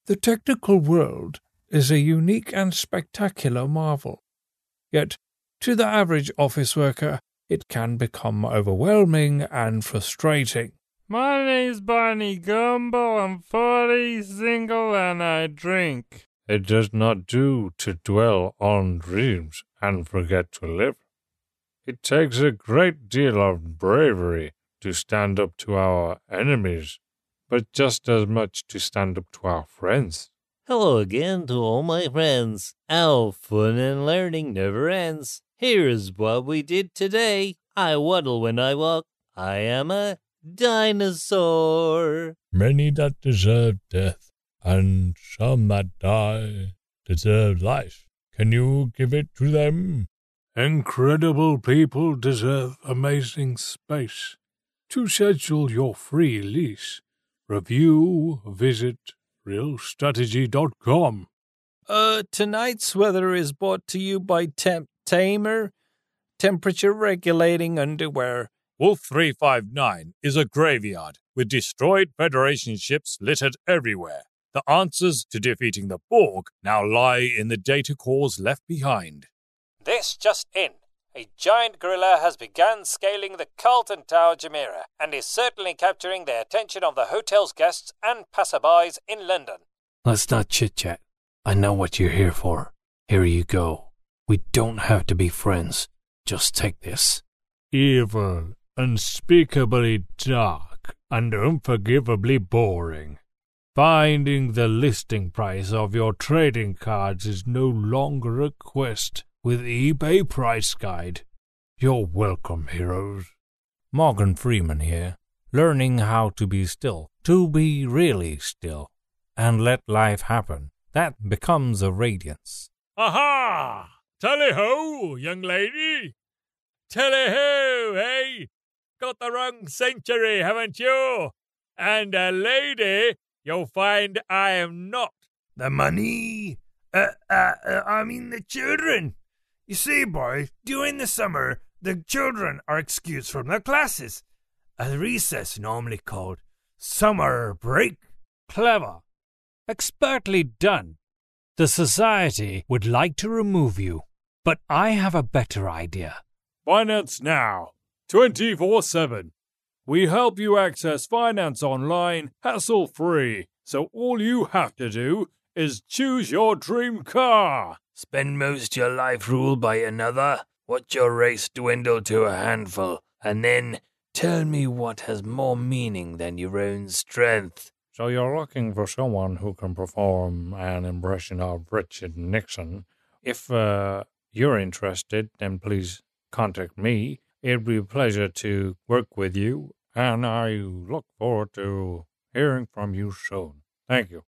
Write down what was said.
The technical world is a unique and spectacular marvel. Yet, to the average office worker, it can become overwhelming and frustrating. My name's Barney Gumbo, I'm 40, single, and I drink. It does not do to dwell on dreams and forget to live. It takes a great deal of bravery to stand up to our enemies, but just as much to stand up to our friends. Hello again to all my friends. Our fun and learning never ends. Here is what we did today. I waddle when I walk. I am a dinosaur. Many that deserve death, and some that die deserve life. Can you give it to them? Incredible people deserve amazing space. To schedule your free lease, visit realstrategy.com. Tonight's weather is brought to you by Tamer, temperature regulating underwear. Wolf 359 is a graveyard with destroyed Federation ships littered everywhere. The answers to defeating the Borg now lie in the data cores left behind. This just in. A giant gorilla has begun scaling the Carlton Tower Jumeirah and is certainly capturing the attention of the hotel's guests and passerbys in London. Let's not chit-chat. I know what you're here for. Here you go. We don't have to be friends. Just take this. Evil, unspeakably dark, and unforgivably boring. Finding the listing price of your trading cards is no longer a quest with eBay Price Guide. You're welcome, heroes. Morgan Freeman here, learning how to be still, to be really still, and let life happen. That becomes a radiance. Aha! Tally-ho, young lady! Tally-ho, eh? Got the wrong century, haven't you? And a lady, you'll find I am not. The money? I mean the children. You see, boy, during the summer, the children are excused from their classes. A recess normally called summer break. Clever. Expertly done. The society would like to remove you, but I have a better idea. Finance Now, 24/7. We help you access finance online, hassle-free, so all you have to do is choose your dream car. Spend most your life ruled by another, watch your race dwindle to a handful, and then tell me what has more meaning than your own strength. So you're looking for someone who can perform an impression of Richard Nixon. If you're interested, then please contact me. It'd be a pleasure to work with you, and I look forward to hearing from you soon. Thank you.